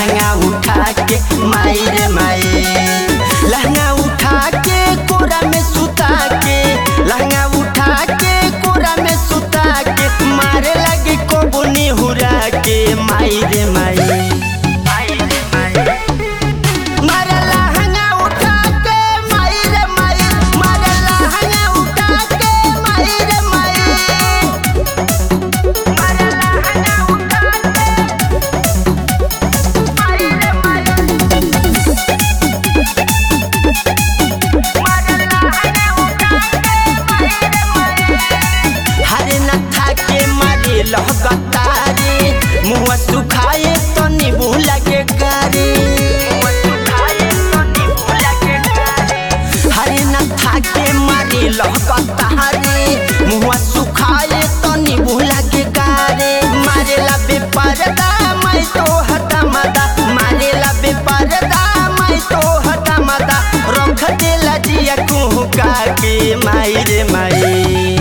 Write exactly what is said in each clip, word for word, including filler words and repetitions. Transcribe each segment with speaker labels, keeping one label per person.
Speaker 1: लहंगा उठा के माई रे माई, लहंगा उठा के कोरा में सुता के, लहंगा उठा के कोरा में सुता के मारे लगे कोबनी हुरा के माई रे माई। लहकतारे मुँह सुखाए तो नींबू लगे गारे, हरे न थाके मारे लहकतारे मुँह सुखाए तो नींबू लगे गारे। मारे ला बेपर्दा मैं तो हटा मदा, मारे ला बेपर्दा मैं तो हटा मदा, रख दे लजिया कुहका के माई रे माई।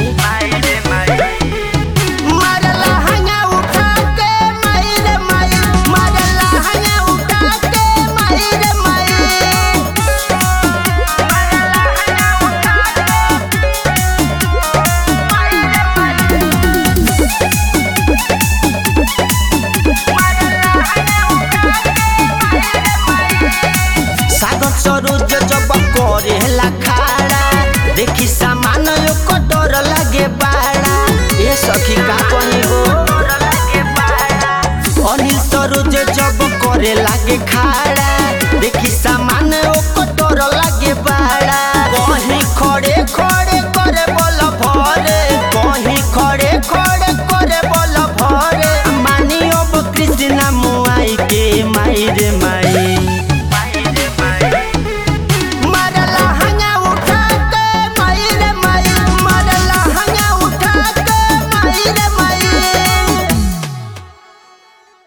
Speaker 1: सरोज जब करेला खाड़ा देखी सामान को डर लगे बाड़ा, ये सखी का कही हो। अनिल सरोज जब करे लागे खाड़ा देखी सामान को डर लगे बाड़ा, कहीं खड़े खड़े